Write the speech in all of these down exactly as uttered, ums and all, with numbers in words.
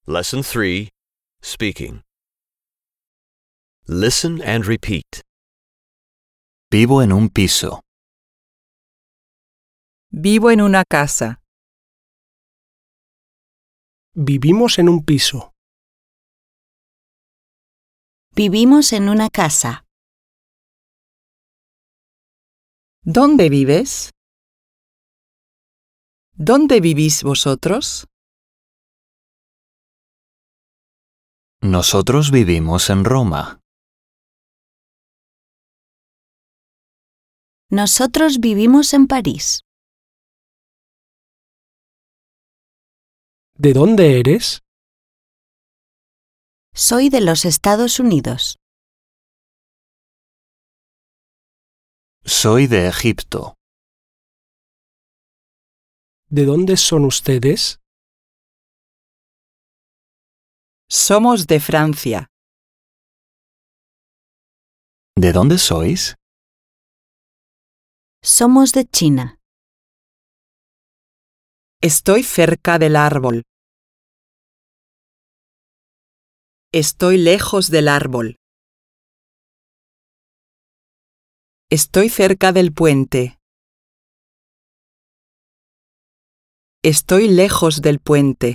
Lesson three, Speaking. Listen and repeat. Vivo en un piso. Vivo en una casa. Vivimos en un piso. Vivimos en una casa. ¿Dónde vives? ¿Dónde vivís vosotros? Nosotros vivimos en Roma. Nosotros vivimos en París. ¿De dónde eres? Soy de los Estados Unidos. Soy de Egipto. ¿De dónde son ustedes? Somos de Francia. ¿De dónde sois? Somos de China. Estoy cerca del árbol. Estoy lejos del árbol. Estoy cerca del puente. Estoy lejos del puente.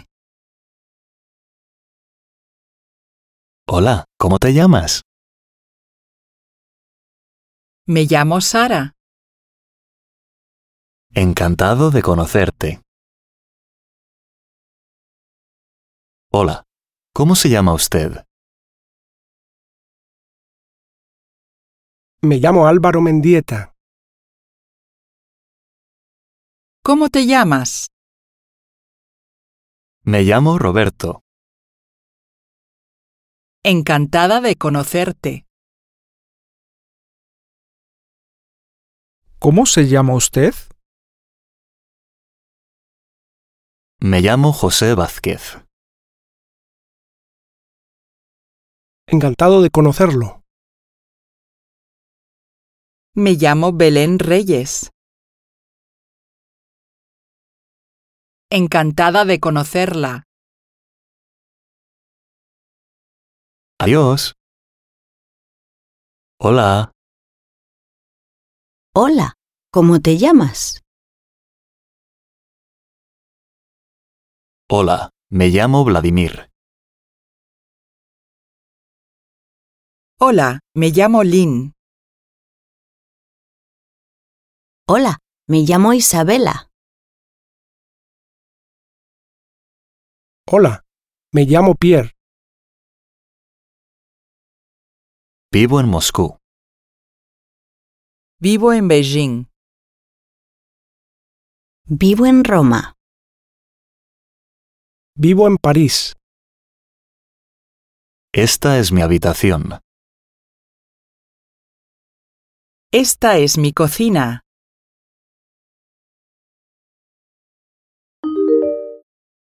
Hola, ¿cómo te llamas? Me llamo Sara. Encantado de conocerte. Hola, ¿cómo se llama usted? Me llamo Álvaro Mendieta. ¿Cómo te llamas? Me llamo Roberto. Encantada de conocerte. ¿Cómo se llama usted? Me llamo José Vázquez. Encantado de conocerlo. Me llamo Belén Reyes. Encantada de conocerla. Adiós. Hola, Hola, ¿cómo te llamas? hola, me llamo Vladimir. Hola, me llamo Lynn. Hola, me llamo Isabela. Hola, me llamo Pierre. Vivo en Moscú. Vivo en Beijing. Vivo en Roma. Vivo en París. Esta es mi habitación. Esta es mi cocina.